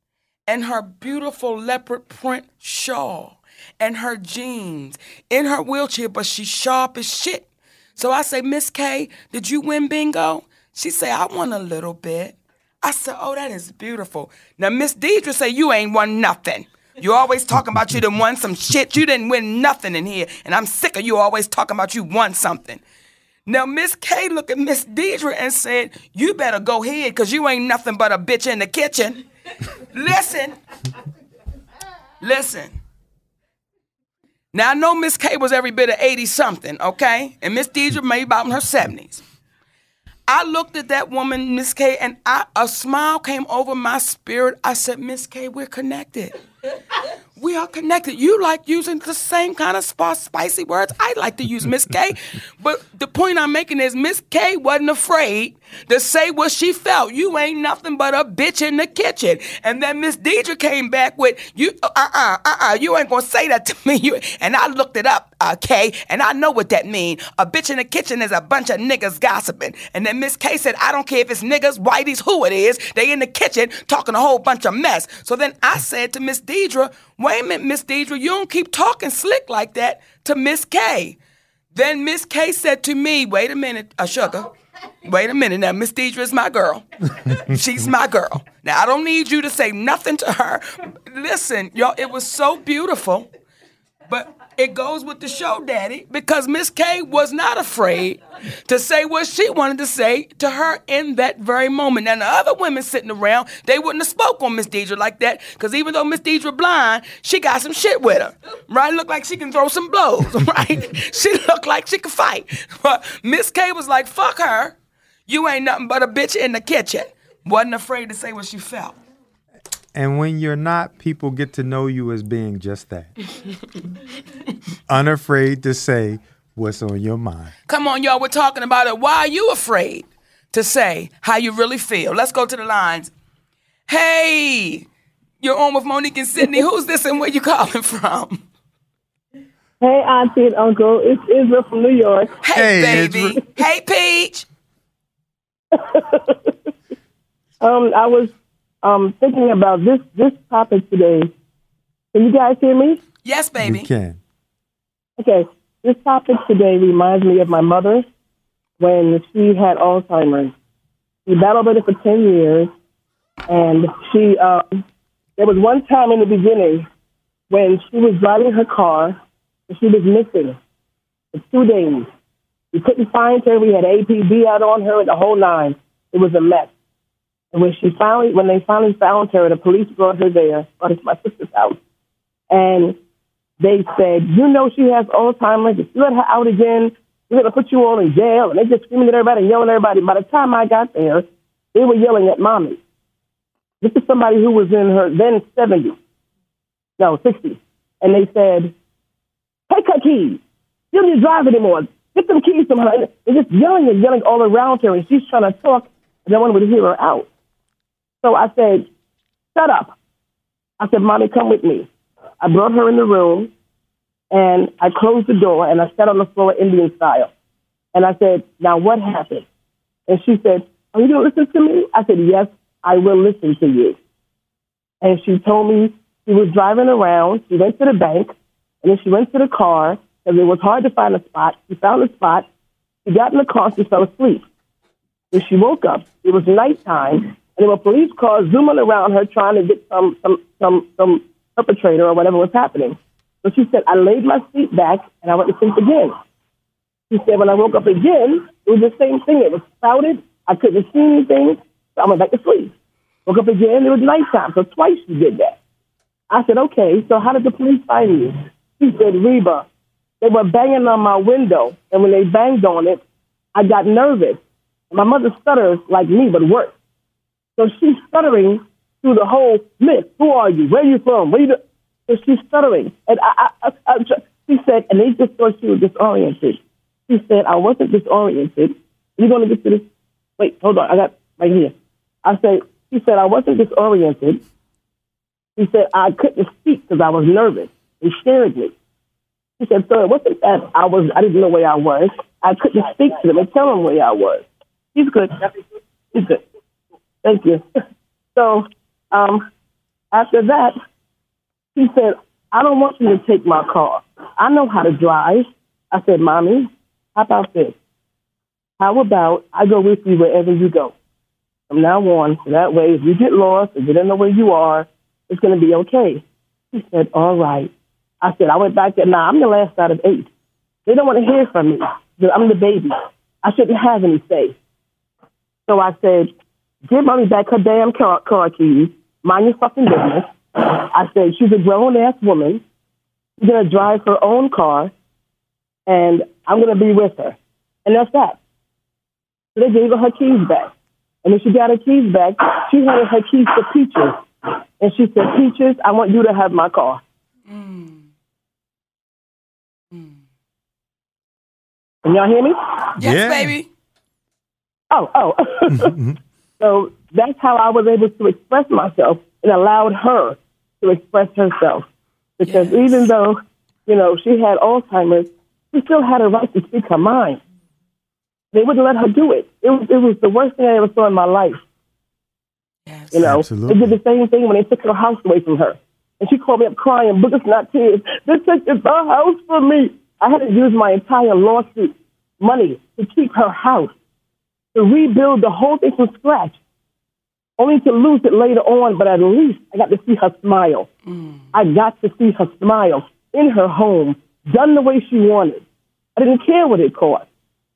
and her beautiful leopard print shawl and her jeans in her wheelchair, but she's sharp as shit. So I say, Miss K, did you win bingo? She said, I want a little bit. I said, oh, that is beautiful. Now, Miss Deidre said, you ain't won nothing. You always talking about you done won some shit. You didn't win nothing in here. And I'm sick of you always talking about you won something. Now, Miss K looked at Miss Deidre and said, you better go ahead because you ain't nothing but a bitch in the kitchen. Listen. Listen. Now, I know Miss K was every bit of eighty-something, okay? And Miss Deidre may be about in her seventies. I looked at that woman, Miss K, and I, a smile came over my spirit. I said, Miss K, we're connected. We are connected. You like using the same kind of sp- spicy words I like to use, Miss K. But the point I'm making is Miss K wasn't afraid to say what she felt. You ain't nothing but a bitch in the kitchen. And then Miss Deidre came back with, you, uh-uh, uh-uh, you ain't gonna say that to me. You, and I looked it up, uh, K, and I know what that means. A bitch in the kitchen is a bunch of niggas gossiping. And then Miss K said, I don't care if it's niggas, whiteys, who it is. They in the kitchen talking a whole bunch of mess. So then I said to Miss Deidre, wait a minute, Miss Deidre, you don't keep talking slick like that to Miss K. Then Miss K said to me, wait a minute, uh, sugar. Wait a minute now, Miss Deidre is my girl. She's my girl. Now, I don't need you to say nothing to her. Listen, y'all, it was so beautiful. But it goes with the show, Daddy, because Miss K was not afraid to say what she wanted to say to her in that very moment. Now, the other women sitting around, they wouldn't have spoke on Miss Deidre like that, because even though Miss Deidre blind, she got some shit with her, right? Look like she can throw some blows, right? She looked like she could fight. But Miss K was like, fuck her. You ain't nothing but a bitch in the kitchen. Wasn't afraid to say what she felt. And when you're not, people get to know you as being just that. Unafraid to say what's on your mind. Come on, y'all, we're talking about it. Why are you afraid to say how you really feel? Let's go to the lines. Hey, you're on with Monique and Sydney. Who's this and where you calling from? Hey, Auntie and Uncle. It's Israel from New York. Hey, hey baby. Israel. Hey, Peach. um, I was um thinking about this this topic today. Can you guys hear me? Yes, baby. We can. Okay, this topic today reminds me of my mother when she had Alzheimer's. She battled with it for ten years, and she um, there was one time in the beginning when she was driving her car and she was missing for two days. We couldn't find her. We had A P B out on her, the whole nine. It was a mess. And when she finally, when they finally found her, the police brought her there, brought her to my sister's house, and they said, "You know she has Alzheimer's. If you let her out again, we're gonna put you all in jail." And they just screaming at everybody and yelling at everybody. By the time I got there, they were yelling at mommy. This is somebody who was in her then seventies, no sixties, and they said, "Take her keys. You don't need to drive anymore. Get them keys from her." They're just yelling and yelling all around her, and she's trying to talk, and no one would hear her out. So I said, "Shut up." I said, "Mommy, come with me." I brought her in the room, and I closed the door, and I sat on the floor Indian style. And I said, "Now what happened?" And she said, "Are you going to listen to me?" I said, "Yes, I will listen to you." And she told me she was driving around. She went to the bank, and then she went to the car, because it was hard to find a spot. She found a spot. She got in the car. She fell asleep. When she woke up, it was nighttime, and there were police cars zooming around her trying to get some some some some perpetrator or whatever was happening. So she said, "I laid my seat back, and I went to sleep again." She said, "When I woke up again, it was the same thing. It was clouded. I couldn't see anything, so I went back to sleep. Woke up again, it was nighttime, so twice she did that." I said, "Okay, so how did the police find you?" She said, "Reba, they were banging on my window, and when they banged on it, I got nervous. My mother stutters like me, but worse. So she's stuttering through the whole myth. Who are you? Where are you from? Where you do-? So she's stuttering. And I, I, I, I, she said, and they just thought she was disoriented. She said, "I wasn't disoriented. You're going to get to this. Wait, hold on. I got right here." I said, she said, "I wasn't disoriented." She said, "I couldn't speak because I was nervous. It scared me." She said, "So it wasn't that I was, I didn't know where I was. I couldn't speak to them and tell them where I was." He's good. He's good. Thank you. So um, after that, he said, "I don't want you to take my car. I know how to drive." I said, "Mommy, how about this? how about I go with you wherever you go from now on? So that way, if you get lost, if you don't know where you are, it's going to be okay. He said, all right. I said, I went back there. Nah, I'm the last out of eight. They don't want to hear from me. I'm the baby. I shouldn't have any say. So I said, give mommy back her damn car, car keys. Mind your fucking business. I said, she's a grown-ass woman. She's going to drive her own car, and I'm going to be with her. And that's that. So they gave her her keys back. And when she got her keys back, she handed her keys to Peaches. And she said, Peaches, I want you to have my car. Mm. Mm. Can y'all hear me? Yes, yeah. baby. Oh, oh. So that's how I was able to express myself and allowed her to express herself. Because yes. even though, you know, she had Alzheimer's, she still had a right to speak her mind. They wouldn't let her do it. It was, it was the worst thing I ever saw in my life. Yes. You know, Absolutely. They did the same thing when they took her house away from her. And she called me up crying, but it's not tears. They took the house from me. I had to use my entire lawsuit money to keep her house, to rebuild the whole thing from scratch, only to lose it later on. But at least I got to see her smile. Mm. I got to see her smile in her home, done the way she wanted. I didn't care what it cost.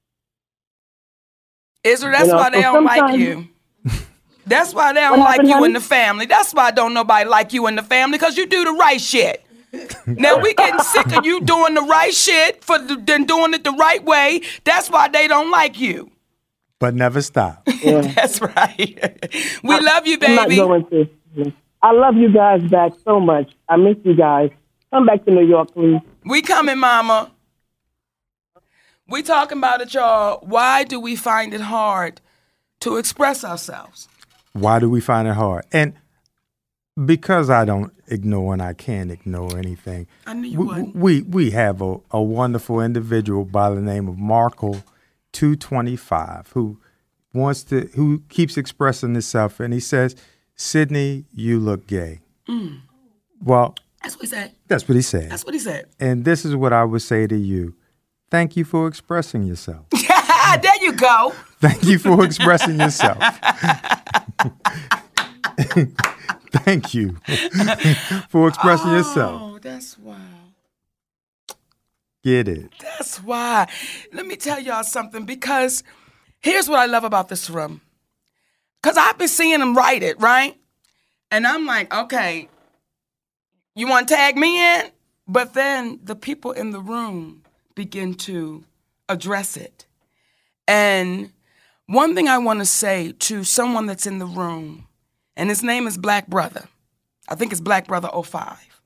Israel, that's you know, why they so don't like you. That's why they don't like you honey? in the family. That's why don't nobody like you in the family, because you do the right shit. Now we getting sick of you doing the right shit for the, then doing it the right way. That's why they don't like you. But never stop. Yeah. That's right. We I, love you, baby. I'm not going to. I love you guys back so much. I miss you guys. Come back to New York, please. We coming, Mama. We talking about it, y'all. Why do we find it hard to express ourselves? Why do we find it hard? And because I don't ignore and I can't ignore anything, I knew you we, wouldn't. we we have a, a wonderful individual by the name of Markle two twenty-five who wants to who keeps expressing himself, and he says, Sydney, you look gay. Mm. Well, that's what he said. That's what he said. That's what he said. And this is what I would say to you. Thank you for expressing yourself. There you go. Thank you for expressing yourself. Thank you for expressing oh, yourself. Oh, that's why. Get it. That's why. Let me tell y'all something, because here's what I love about this room. Because I've been seeing them write it, right? And I'm like, okay, you want to tag me in? But then the people in the room begin to address it. And one thing I want to say to someone that's in the room, and his name is Black Brother. I think it's Black Brother oh five.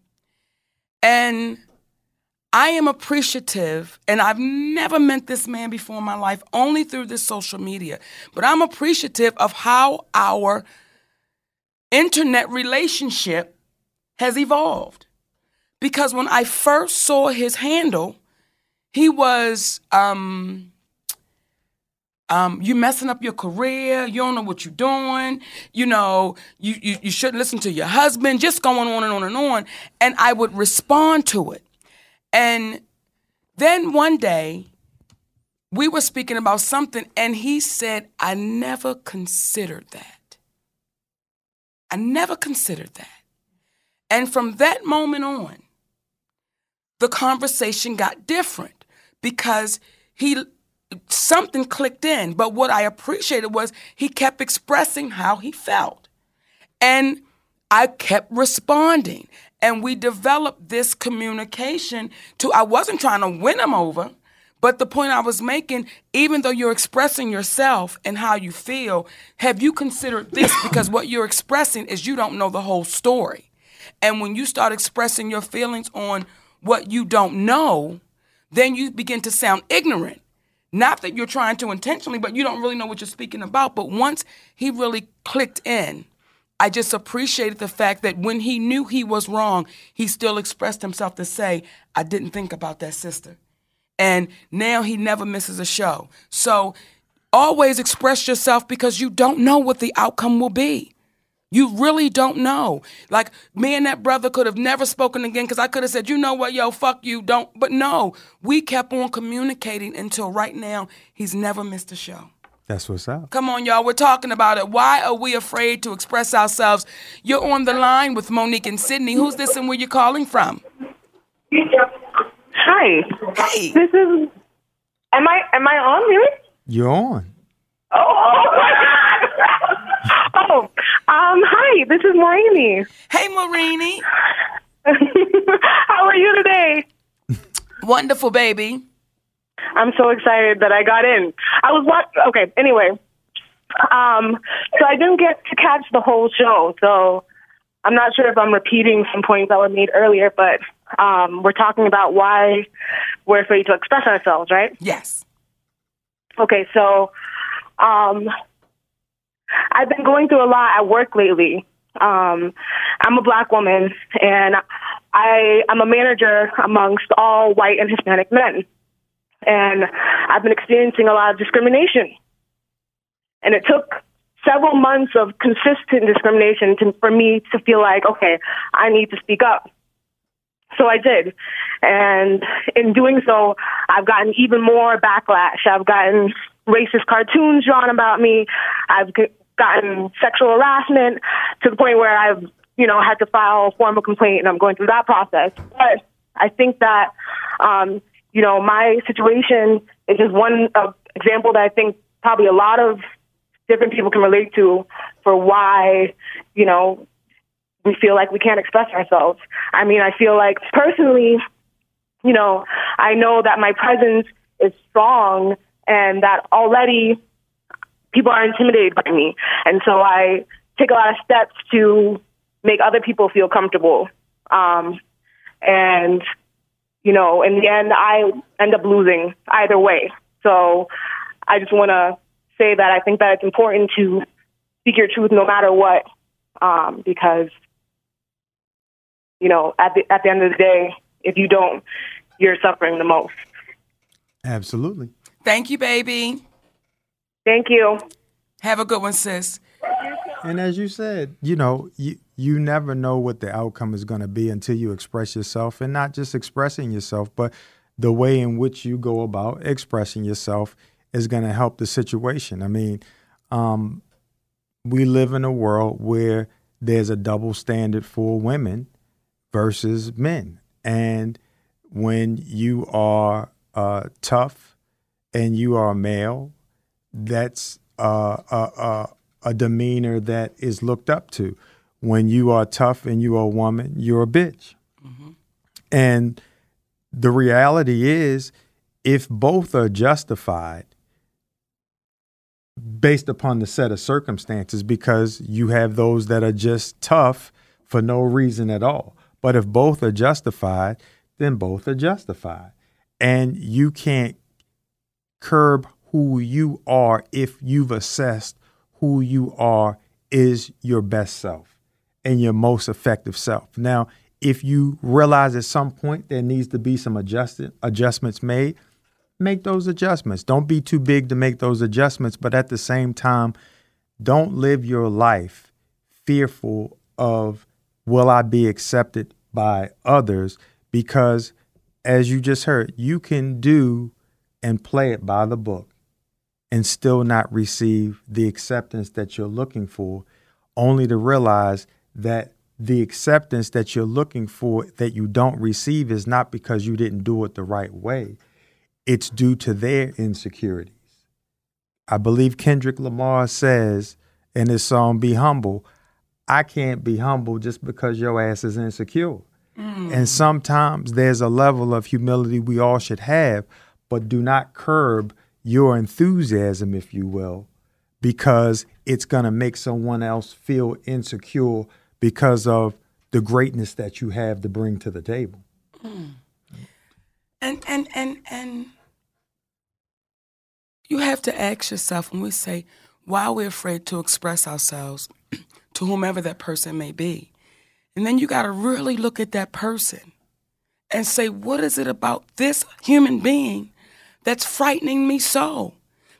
And I am appreciative, and I've never met this man before in my life, only through this social media. But I'm appreciative of how our internet relationship has evolved. Because when I first saw his handle, he was, um, um, you messing up your career, you don't know what you're doing, you know, you, you, you shouldn't listen to your husband, just going on and on and on. And I would respond to it. And then one day, we were speaking about something, and he said, I never considered that. I never considered that. And from that moment on, the conversation got different because he something clicked in. But what I appreciated was he kept expressing how he felt. And I kept responding. And we developed this communication to, I wasn't trying to win him over, but the point I was making, even though you're expressing yourself and how you feel, have you considered this? Because what you're expressing is you don't know the whole story. And when you start expressing your feelings on what you don't know, then you begin to sound ignorant. Not that you're trying to intentionally, but you don't really know what you're speaking about. But once he really clicked in, I just appreciated the fact that when he knew he was wrong, he still expressed himself to say, I didn't think about that sister. And now he never misses a show. So always express yourself because you don't know what the outcome will be. You really don't know. Like, me and that brother could have never spoken again because I could have said, you know what, yo, fuck you, don't. But no, we kept on communicating until right now he's never missed a show. That's what's up. Come on, y'all. We're talking about it. Why are we afraid to express ourselves? You're on the line with Monique and Sydney. Who's this and where you calling from? Hi. Hey. This is. Am I am I on really? You're on. Oh, oh my God. Oh, um, hi. This is Maureen. Hey, Maureen. How are you today? Wonderful, baby. I'm so excited that I got in. I was what? Okay. Anyway, um, so I didn't get to catch the whole show, so I'm not sure if I'm repeating some points that were made earlier, but um, we're talking about why we're afraid to express ourselves, right? Yes. Okay, so um, I've been going through a lot at work lately. Um, I'm a black woman, and I, I'm a manager amongst all white and Hispanic men. And I've been experiencing a lot of discrimination. And it took several months of consistent discrimination to, for me to feel like, okay, I need to speak up. So I did. And in doing so, I've gotten even more backlash. I've gotten racist cartoons drawn about me. I've gotten sexual harassment to the point where I've, you know, had to file a formal complaint, and I'm going through that process. But I think that, um, you know, my situation is just one uh, example that I think probably a lot of different people can relate to for why, you know, we feel like we can't express ourselves. I mean, I feel like personally, you know, I know that my presence is strong and that already people are intimidated by me. And so I take a lot of steps to make other people feel comfortable. Um, and, you know, in the end, I end up losing either way. So I just want to say that I think that it's important to speak your truth no matter what, um, because, you know, at the at the end of the day, if you don't, you're suffering the most. Absolutely. Thank you, baby. Thank you. Have a good one, sis. And as you said, you know, you, you never know what the outcome is going to be until you express yourself, and not just expressing yourself, but the way in which you go about expressing yourself is going to help the situation. I mean, um, we live in a world where there's a double standard for women versus men. And when you are uh, tough and you are male, that's uh, uh, uh, a demeanor that is looked up to. When you are tough and you are a woman, you're a bitch. Mm-hmm. And the reality is, if both are justified based upon the set of circumstances, because you have those that are just tough for no reason at all. But if both are justified, then both are justified. And you can't curb who you are if you've assessed who you are is your best self and your most effective self. Now, if you realize at some point there needs to be some adjusted adjustments made, make those adjustments. Don't be too big to make those adjustments, but at the same time, don't live your life fearful of, will I be accepted by others? Because as you just heard, you can do and play it by the book and still not receive the acceptance that you're looking for, only to realize that the acceptance that you're looking for that you don't receive is not because you didn't do it the right way. It's due to their insecurities. I believe Kendrick Lamar says in his song, Be Humble, I can't be humble just because your ass is insecure. Mm. And sometimes there's a level of humility we all should have, but do not curb your enthusiasm, if you will, because it's going to make someone else feel insecure because of the greatness that you have to bring to the table. Mm. And and and and you have to ask yourself when we say why we're afraid to express ourselves to whomever that person may be. And then you got to really look at that person and say, what is it about this human being that's frightening me so?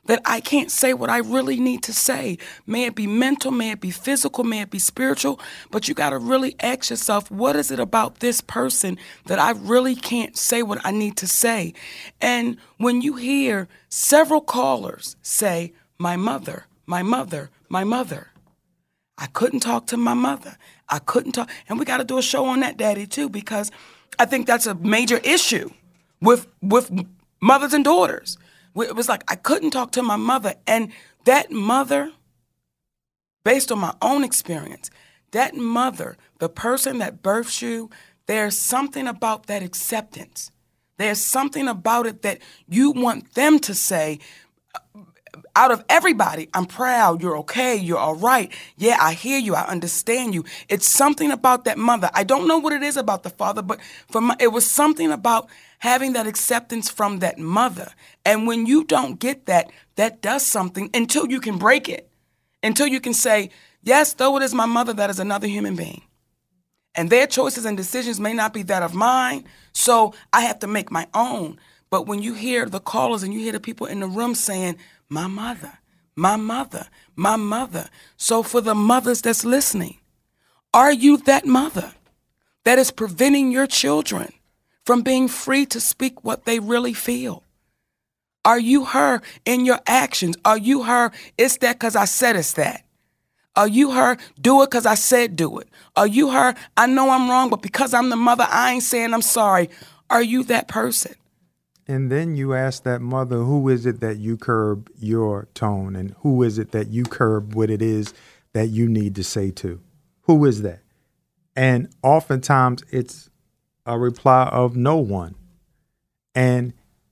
that I can't say what I really need to say. May it be mental, may it be physical, may it be spiritual, but you got to really ask yourself, what is it about this person that I really can't say what I need to say? And when you hear several callers say, my mother, my mother, my mother, I couldn't talk to my mother. I couldn't talk. And we got to do a show on that, Daddy, too, because I think that's a major issue with with mothers and daughters. It was like I couldn't talk to my mother. And that mother, based on my own experience, that mother, the person that births you, there's something about that acceptance. There's something about it that you want them to say, out of everybody, I'm proud, you're okay, you're all right. Yeah, I hear you, I understand you. It's something about that mother. I don't know what it is about the father, but for my, it was something about having that acceptance from that mother. And when you don't get that, that does something until you can break it. Until you can say, yes, though it is my mother, that is another human being. And their choices and decisions may not be that of mine, so I have to make my own. But when you hear the callers and you hear the people in the room saying, my mother, my mother, my mother. So for the mothers that's listening, are you that mother that is preventing your children from being free to speak what they really feel? Are you her in your actions? Are you her, it's that because I said it's that? Are you her, do it because I said do it? Are you her, I know I'm wrong, but because I'm the mother, I ain't saying I'm sorry? Are you that person? And then you ask that mother, who is it that you curb your tone? And who is it that you curb what it is that you need to say to? Who is that? And oftentimes it's a reply of no one. And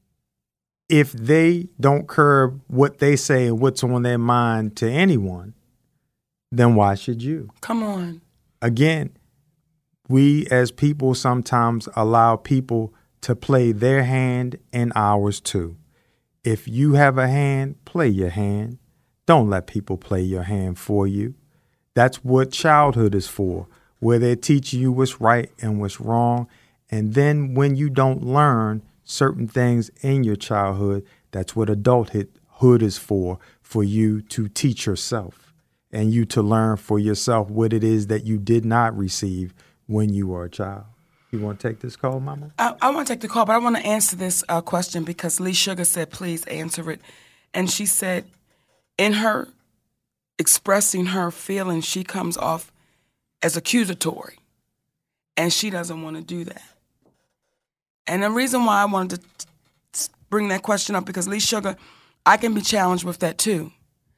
if they don't curb what they say and what's on their mind to anyone, then why should you? Come on. Again, we as people sometimes allow people to play their hand and ours too. If you have a hand, play your hand. Don't let people play your hand for you. That's what childhood is for, where they're teaching you what's right and what's wrong. And then when you don't learn certain things in your childhood, that's what adulthood is for, for you to teach yourself and you to learn for yourself what it is that you did not receive when you were a child. You want to take this call, Mama? I, I want to take the call, but I want to answer this uh, question because Lee Sugar said, please answer it. And she said, in her expressing her feelings, she comes off as accusatory, and she doesn't want to do that. And the reason why I wanted to bring that question up, because Lee Sugar, I can be challenged with that too.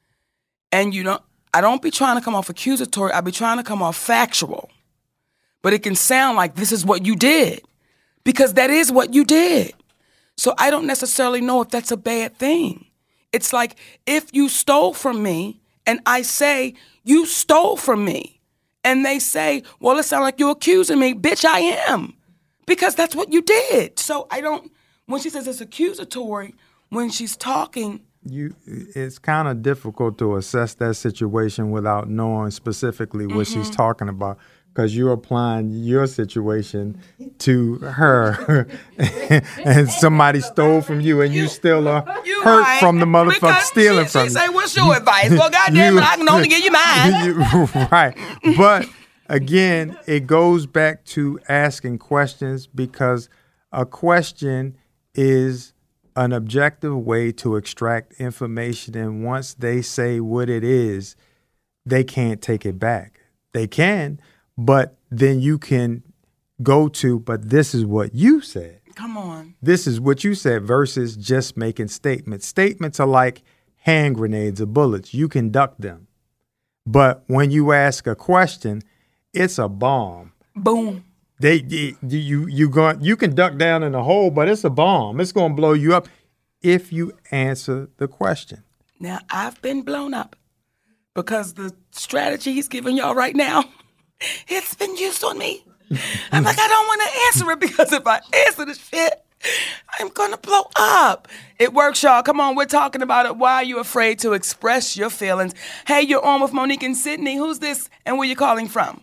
And you don't, I don't be trying to come off accusatory, I be trying to come off factual. But it can sound like this is what you did, because that is what you did. So I don't necessarily know if that's a bad thing. It's like if you stole from me and I say, you stole from me, and they say, well, it sounds like you're accusing me. Bitch, I am, because that's what you did. So I don't, when she says it's accusatory, when she's talking. You, it's kind of difficult to assess that situation without knowing specifically what mm-hmm. she's talking about. Because you're applying your situation to her, and somebody stole from you, and you still are you hurt right. from the motherfucker because stealing she, from she you. Say, "What's your advice?" Well, goddamn it, I can only give you mine. You, right, but again, it goes back to asking questions, because a question is an objective way to extract information, and once they say what it is, they can't take it back. They can. But then you can go to, but this is what you said. Come on. This is what you said versus just making statements. Statements are like hand grenades or bullets. You can duck them. But when you ask a question, it's a bomb. Boom. They, they you you going you can duck down in a hole, but it's a bomb. It's going to blow you up if you answer the question. Now, I've been blown up because the strategy he's giving y'all right now, it's been used on me. I'm like, I don't want to answer it because if I answer the shit, I'm going to blow up. It works, y'all. Come on, we're talking about it. Why are you afraid to express your feelings? Hey, you're on with Monique and Sydney. Who's this and where you calling from?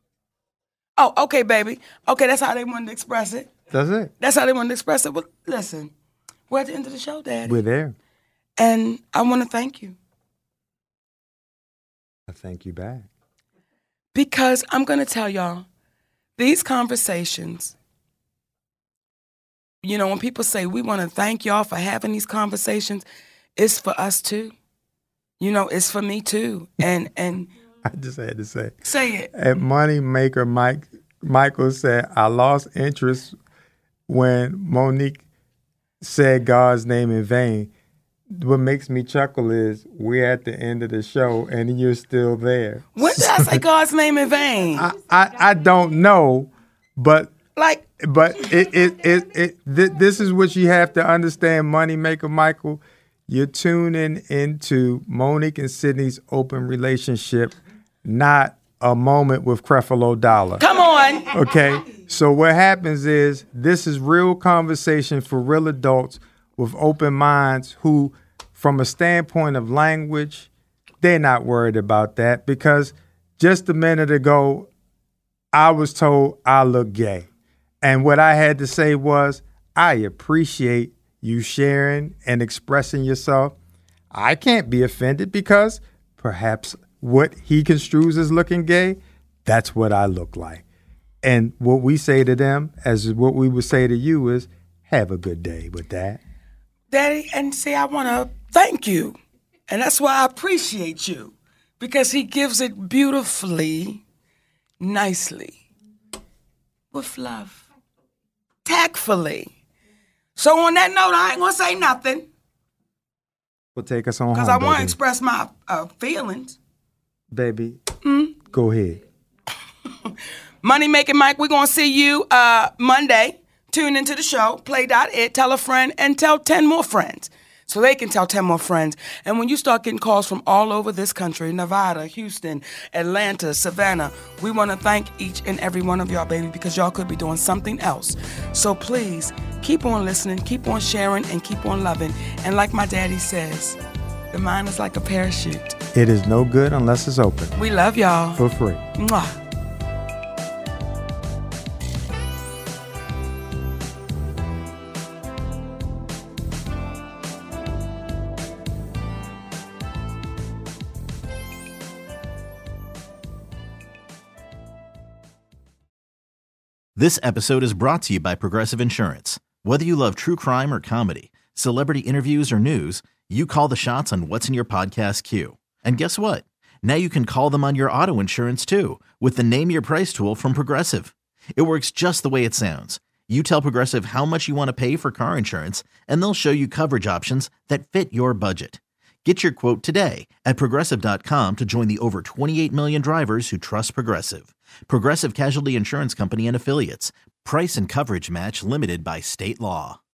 Oh, okay, baby. Okay, that's how they wanted to express it. That's it. That's how they wanted to express it. Well, listen, we're at the end of the show, Daddy. We're there. And I want to thank you. I thank you back. Because I'm going to tell y'all, these conversations, you know, when people say we want to thank y'all for having these conversations, it's for us too. You know, it's for me too. And and I just had to say. Say it. At Moneymaker, Mike Michael said, I lost interest when Monique said God's name in vain. What makes me chuckle is we're at the end of the show and you're still there. When did I say God's name in vain? I, I, I don't know, but like, but it it it, it th- this is what you have to understand, Moneymaker Michael. You're tuning into Monique and Sydney's open relationship, not a moment with Creflo Dollar. Come on. Okay. So what happens is this is real conversation for real adults with open minds who, from a standpoint of language, they're not worried about that because just a minute ago, I was told I look gay. And what I had to say was, I appreciate you sharing and expressing yourself. I can't be offended because perhaps what he construes as looking gay, that's what I look like. And what we say to them, as what we would say to you, is have a good day with that. Daddy, and see, I want to thank you. And that's why I appreciate you. Because he gives it beautifully, nicely, with love, tactfully. So on that note, I ain't going to say nothing. Well, take us on home, Because I want to baby. express my uh, feelings. Baby, Mm. go ahead. Money Making Mike, we're going to see you uh, Monday. Tune into the show, play dot it, tell a friend, and tell ten more friends. So they can tell ten more friends. And when you start getting calls from all over this country, Nevada, Houston, Atlanta, Savannah, we want to thank each and every one of y'all, baby, because y'all could be doing something else. So please, keep on listening, keep on sharing, and keep on loving. And like my daddy says, the mind is like a parachute. It is no good unless it's open. We love y'all. For free. Mwah. This episode is brought to you by Progressive Insurance. Whether you love true crime or comedy, celebrity interviews or news, you call the shots on what's in your podcast queue. And guess what? Now you can call them on your auto insurance too with the Name Your Price tool from Progressive. It works just the way it sounds. You tell Progressive how much you want to pay for car insurance, and they'll show you coverage options that fit your budget. Get your quote today at Progressive dot com to join the over twenty-eight million drivers who trust Progressive. Progressive Casualty Insurance Company and Affiliates. Price and coverage match limited by state law.